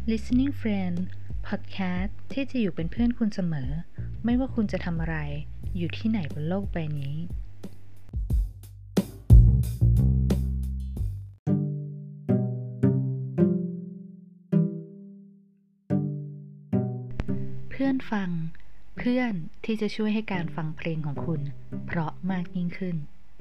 Listening Friend Podcast ที่จะอยู่เป็นเพื่อนคุณเสมอไม่ว่าคุณจะทำอะไรอยู่ที่ไหนบนโลกใบนี้เพื่อนฟังเพื่อนที่จะช่วยให้การฟังเพลงของคุณเพราะมากยิ่งขึ้น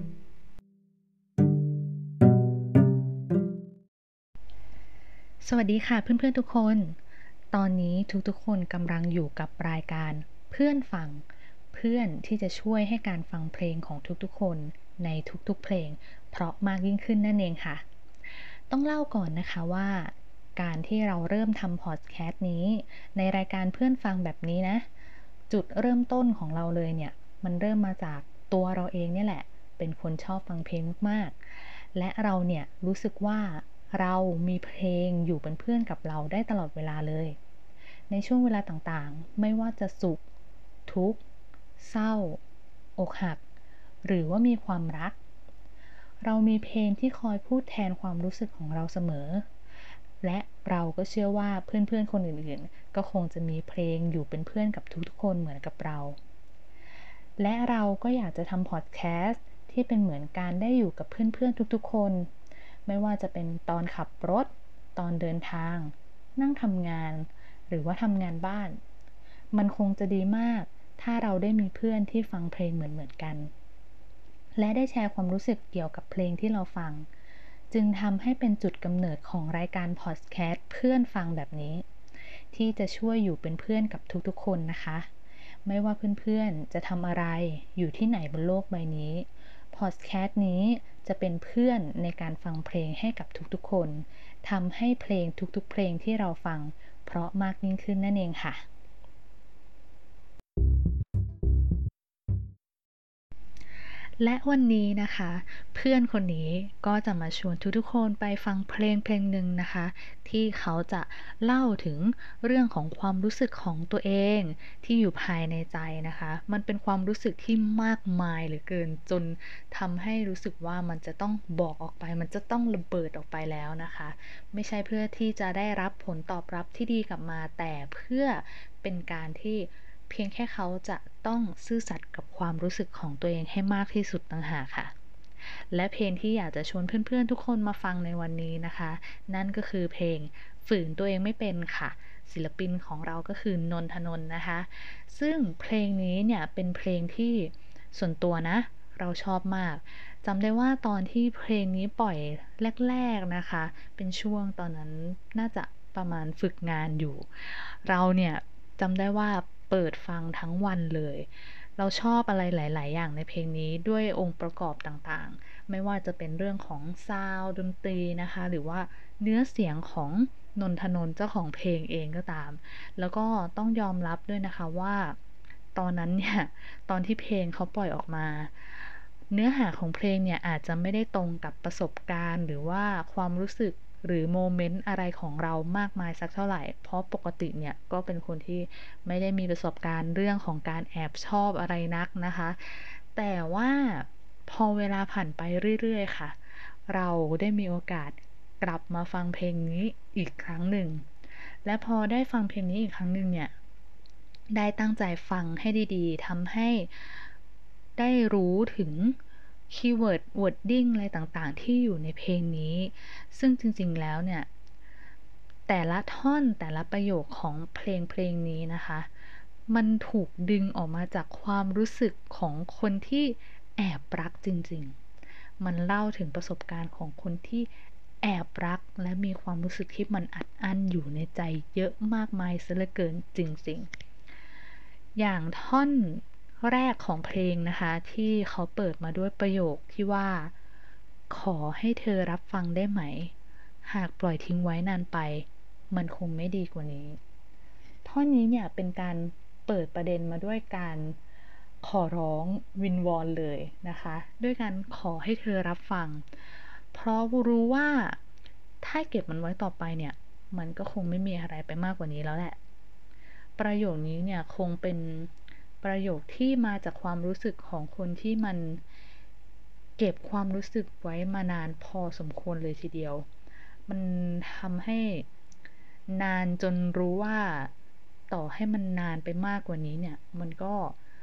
สวัสดีค่ะเพื่อนๆทุกคนตอนนี้ทุกๆคนกำลังอยู่กับรายการเพื่อนฟังเพื่อนที่จะช่วยให้การฟังเพลงของทุกๆคนในทุกๆเพลงเพราะมากยิ่งขึ้นนั่นเองค่ะต้องเล่าก่อนนะคะว่าการที่เราเริ่มทำพอดแคสต์นี้ในรายการเพื่อนฟังแบบนี้นะจุดเริ่มต้นของเราเลยเนี่ยมันเริ่มมาจากตัวเราเองเนี่ยแหละเป็นคนชอบฟังเพลงมากๆและเราเนี่ยรู้สึกว่าเรามีเพลงอยู่เป็นเพื่อนกับเราได้ตลอดเวลาเลยในช่วงเวลาต่างๆไม่ว่าจะสุขทุกข์เศร้าอกหักหรือว่ามีความรักเรามีเพลงที่คอยพูดแทนความรู้สึกของเราเสมอและเราก็เชื่อว่าเพื่อนๆคนอื่นๆก็คงจะมีเพลงอยู่เป็นเพื่อนกับทุกๆคนเหมือนกับเราและเราก็อยากจะทำพอดแคสต์ที่เป็นเหมือนการได้อยู่กับเพื่อนๆทุกๆคนไม่ว่าจะเป็นตอนขับรถตอนเดินทางนั่งทำงานหรือว่าทำงานบ้านมันคงจะดีมากถ้าเราได้มีเพื่อนที่ฟังเพลงเหมือนๆกันและได้แชร์ความรู้สึกเกี่ยวกับเพลงที่เราฟังจึงทำให้เป็นจุดกำเนิดของรายการพอดแคสต์เพื่อนฟังแบบนี้ที่จะช่วยอยู่เป็นเพื่อนกับทุกๆคนนะคะไม่ว่าเพื่อนๆจะทำอะไรอยู่ที่ไหนบนโลกใบนี้พอดแคสต์นี้จะเป็นเพื่อนในการฟังเพลงให้กับทุกๆคนทำให้เพลงทุกๆเพลงที่เราฟังเพราะมากยิ่งขึ้นนั่นเองค่ะ และวันนี้นะคะเพื่อนคนนี้ก็จะมาชวนทุกๆคนไปฟังเพลงเพลงหนึ่งนะคะที่เขาจะเล่าถึงเรื่องของความรู้สึกของตัวเองที่อยู่ภายในใจนะคะมันเป็นความรู้สึกที่มากมายเหลือเกินจนทำให้รู้สึกว่ามันจะต้องบอกออกไปมันจะต้องระเบิดออกไปแล้วนะคะไม่ใช่เพื่อที่จะได้รับผลตอบรับที่ดีกลับมาแต่เพื่อเป็นการที่ เพียงแค่เขาจะต้องซื่อสัตย์กับความรู้สึกของตัวเองให้มากที่สุดต่างหากค่ะและเพลงที่อยากจะชวนเพื่อนๆทุกคนมาฟังในวันนี้นะคะนั่นก็คือเพลงฝืนตัวเองไม่เป็นค่ะศิลปินของเราก็คือนนทนนท์นะคะซึ่งเพลงนี้เนี่ยเป็นเพลงที่ส่วนตัวนะเราชอบมากจำได้ว่าตอนที่เพลงนี้ปล่อยแรกๆนะคะเป็นช่วงตอนนั้นน่าจะประมาณฝึกงานอยู่เราเนี่ยจำได้ว่าเปิดฟังทั้งวันเลยเราชอบอะไรหลายๆอย่างในเพลงนี้ด้วยองค์ประกอบต่างๆไม่ว่าจะเป็นเรื่องของซาวด์ดนตรีนะคะหรือว่าเนื้อเสียงของนนทนนท์เจ้าของเพลงเองก็ตามแล้วก็ต้องยอมรับด้วยนะคะว่าตอนนั้นเนี่ยตอนที่เพลงเขาปล่อยออกมาเนื้อหาของเพลงเนี่ยอาจจะไม่ได้ตรงกับประสบการณ์หรือว่าความรู้สึกหรือโมเมนต์อะไรของเรามากมายสักเท่าไหร่เพราะปกติเนี่ยก็เป็นคนที่ไม่ได้มีประสบการณ์เรื่องของการแอบชอบอะไรนักนะคะแต่ว่าพอเวลาผ่านไปเรื่อยๆค่ะเราได้มีโอกาสกลับมาฟังเพลงนี้อีกครั้งหนึ่งและพอได้ฟังเพลงนี้อีกครั้งหนึ่งเนี่ยได้ตั้งใจฟังให้ดีๆทำให้ได้รู้ถึงคีย์เวิร์ด wording อะไรต่างๆที่อยู่ในเพลงนี้ซึ่งจริงๆแล้วเนี่ยแต่ละท่อนแต่ละประโยคของเพลงนี้นะคะมันถูกดึงออกมาจากความรู้สึกของคนที่แอบรักจริงๆมันเล่าถึงประสบการณ์ของคนที่แอบรักและมีความรู้สึกที่มันอัดอั้นอยู่ในใจเยอะมากมายเสียเหลือเกินจริงๆอย่างท่อนแรกของเพลงนะคะที่เขาเปิดมาด้วยประโยคที่ว่าขอให้เธอรับฟังได้ไหมหากปล่อยทิ้งไว้นานไปมันคงไม่ดีกว่านี้ท่อนนี้เนี่ยเป็นการเปิดประเด็นมาด้วยการขอร้องวิงวอนเลยนะคะด้วยการขอให้เธอรับฟังเพราะรู้ว่าถ้าเก็บมันไว้ต่อไปเนี่ยมันก็คงไม่มีอะไรไปมากกว่านี้แล้วแหละ ประโยคนี้เนี่ยคงเป็นประโยคที่มาจากความรู้สึกของคนที่มันเก็บความรู้สึกไว้มานานพอสมควรเลยทีเดียวมันทำให้นานจนรู้ว่าต่อให้มันนานไปมากกว่านี้เนี่ยมันก็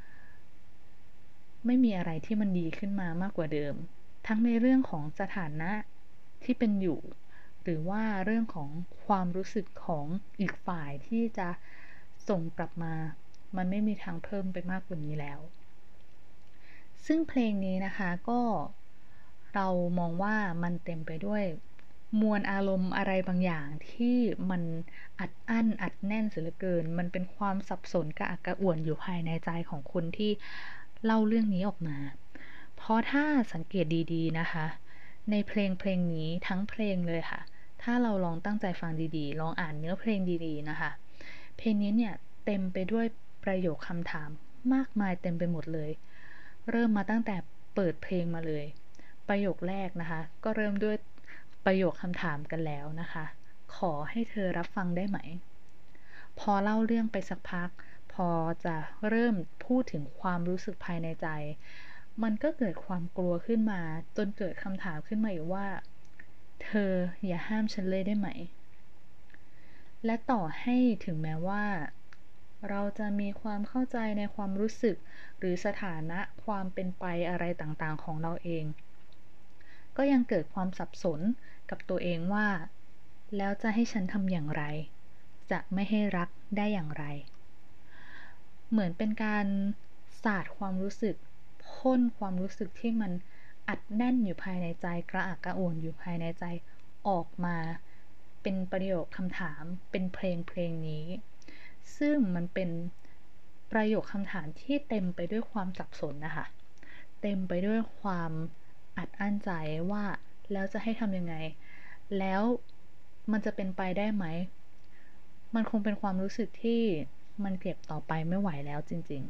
ไม่มีอะไรที่มันดีขึ้นมามากกว่าเดิมทั้งในเรื่องของสถานะที่เป็นอยู่หรือว่าเรื่องของความรู้สึกของอีกฝ่ายที่จะส่งกลับมามันไม่มีทางเพิ่มไปมากกว่านี้แล้วซึ่งเพลงนี้นะคะก็เรามองว่ามันเต็มไปด้วยมวลอารมณ์อะไรบางอย่างที่มันอัดอั้นอัดแน่นเสียเหลือเกินมันเป็นความสับสนกระอักกระอ่วนอยู่ภายในใจของคนที่เล่าเรื่องนี้ออกมาเพราะถ้าสังเกตดีๆนะคะในเพลงนี้ทั้งเพลงเลยค่ะถ้าเราลองตั้งใจฟังดีๆลองอ่านเนื้อเพลงดีๆนะคะเพลงนี้เนี่ยเต็มไปด้วยประโยคคำถามมากมายเต็มไปหมดเลยเริ่มมาตั้งแต่เปิดเพลงมาเลยประโยคแรกนะคะก็เริ่มด้วยประโยคคำถามกันแล้วนะคะขอให้เธอรับฟังได้ไหมพอเล่าเรื่องไปสักพักพอจะเริ่มพูดถึงความรู้สึกภายในใจมันก็เกิดความกลัวขึ้นมาจนเกิดคำถามขึ้นมาอีกว่าเธออย่าห้ามฉันเลยได้ไหมและต่อให้ถึงแม้ว่าเราจะมีความเข้าใจในความรู้สึกหรือสถานะความเป็นไปอะไรต่างๆของเราเองก็ยังเกิดความสับสนกับตัวเองว่าแล้วจะให้ฉันทำอย่างไรจะไม่ให้รักได้อย่างไรเหมือนเป็นการสาดความรู้สึกพ่นความรู้สึกที่มันอัดแน่นอยู่ภายในใจกระอักกระอ่วนอยู่ภายในใจออกมาเป็นประโยคคำถามเป็นเพลงนี้ซึ่งมันเป็นประโยคคำถามที่เต็มไปด้วยความสับสนนะคะเต็มไปด้วยความอัดอั้นใจว่าแล้วจะให้ทำยังไงแล้วมันจะเป็นไปได้ไหมมันคงเป็นความรู้สึกที่มันเก็บต่อไปไม่ไหวแล้วจริง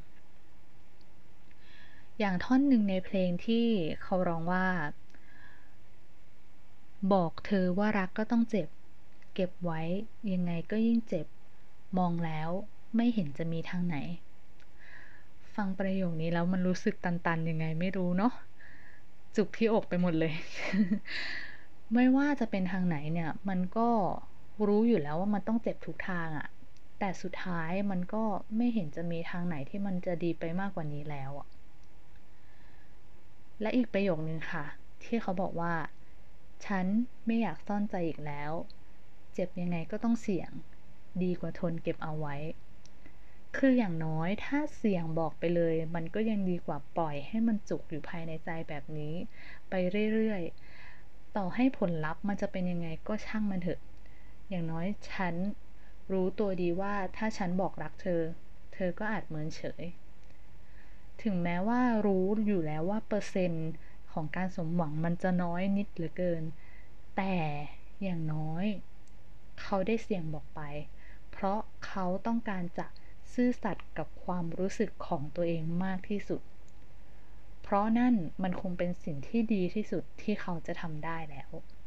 ๆอย่างท่อนหนึ่งในเพลงที่เขาร้องว่าบอกเธอว่ารักก็ต้องเจ็บเก็บไว้ยังไงก็ยิ่งเจ็บมองแล้วไม่เห็นจะมีทางไหนฟังประโยคนี้แล้วมันรู้สึกตันๆยังไงไม่รู้เนาะจุกที่อกไปหมดเลย ไม่ว่าจะเป็นทางไหนเนี่ยมันก็รู้อยู่แล้วว่ามันต้องเจ็บทุกทางอะแต่สุดท้ายมันก็ไม่เห็นจะมีทางไหนที่มันจะดีไปมากกว่านี้แล้วอะและอีกประโยคนึงค่ะที่เขาบอกว่าฉันไม่อยากซ่อนใจอีกแล้วเจ็บยังไงก็ต้องเสี่ยงดีกว่าทนเก็บเอาไว้คืออย่างน้อยถ้าเสี่ยงบอกไปเลยมันก็ยังดีกว่าปล่อยให้มันจุกอยู่ภายในใจแบบนี้ไปเรื่อยๆต่อให้ผลลัพธ์มันจะเป็นยังไงก็ช่างมันเถอะอย่างน้อยฉันรู้ตัวดีว่าถ้าฉันบอกรักเธอเธอก็อาจเมินเฉย ถึงแม้ว่ารู้อยู่แล้วว่าเปอร์เซ็นต์ของการสมหวังมันจะน้อยนิดเหลือเกิน แต่อย่างน้อยเขาได้เสี่ยงบอกไป เพราะเขาต้องการจะซื่อสัตย์กับความรู้สึกของตัวเองมากที่สุด เพราะนั่นมันคงเป็นสิ่งที่ดีที่สุดที่เขาจะทำได้แล้ว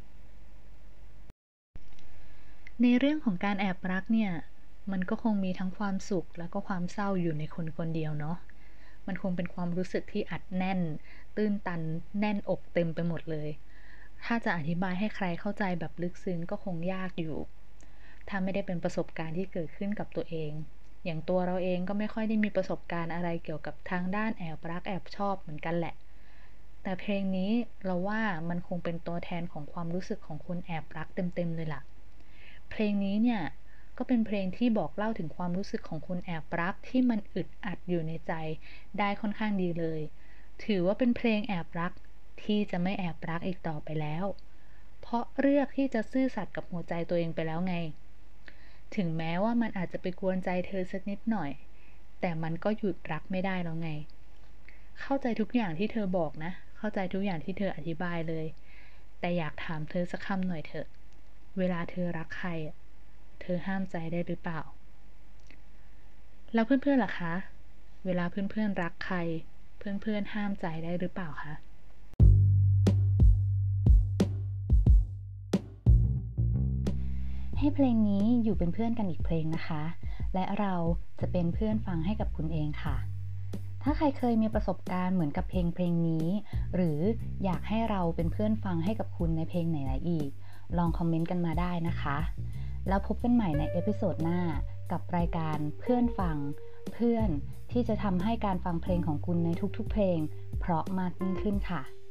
ในเรื่องของการแอบรักเนี่ยมันก็คงมีทั้งความสุขแล้วก็ความเศร้าอยู่ในคนคนเดียวเนาะมันคงเป็นความรู้สึกที่อัดแน่นตื้นตันแน่นอกเต็มไปหมดเลยถ้าจะอธิบายให้ใครเข้าใจแบบลึกซึ้งก็คงยากอยู่ถ้าไม่ได้เป็นประสบการณ์ที่เกิดขึ้นกับตัวเองอย่างตัวเราเองก็ไม่ค่อยได้มีประสบการณ์อะไรเกี่ยวกับทางด้านแอบรักแอบชอบเหมือนกันแหละแต่เพลงนี้เราว่ามันคงเป็นตัวแทนของความรู้สึกของคนแอบรักเต็มๆเลยล่ะ เพลงนี้เนี่ยก็เป็นเพลงที่บอกเล่าถึงความรู้สึกของคนแอบรักที่มันอึดอัดอยู่ในใจได้ค่อนข้างดีเลยถือว่าเป็นเพลงแอบรักที่จะไม่แอบรักอีกต่อไปแล้วเพราะเลือกที่จะซื่อสัตย์กับหัวใจตัวเองไปแล้วไงถึงแม้ว่ามันอาจจะไปกวนใจเธอสักนิดหน่อยแต่มันก็หยุดรักไม่ได้แล้วไงเข้าใจทุกอย่างที่เธอบอกนะเข้าใจทุกอย่างที่เธออธิบายเลยแต่อยากถามเธอสักคำหน่อยเถอะ เวลาเธอรักใครอะเธอห้ามใจได้หรือเปล่า แล้วเพื่อนๆล่ะคะ เวลาเพื่อนๆรักใคร เพื่อนๆห้ามใจได้หรือเปล่าคะ ให้เพลงนี้อยู่เป็นเพื่อนกันอีกเพลงนะคะ และเราจะเป็นเพื่อนฟังให้กับคุณเองค่ะ ถ้าใครเคยมีประสบการณ์เหมือนกับเพลงนี้ หรืออยากให้เราเป็นเพื่อนฟังให้กับคุณในเพลงไหนๆอีก ลองคอมเมนต์กันมาได้นะคะแล้วพบกันใหม่ในเอพิโซดหน้ากับรายการเพื่อนฟังเพื่อนที่จะทำให้การฟังเพลงของคุณในทุกๆเพลงเพราะมากยิ่งขึ้นค่ะ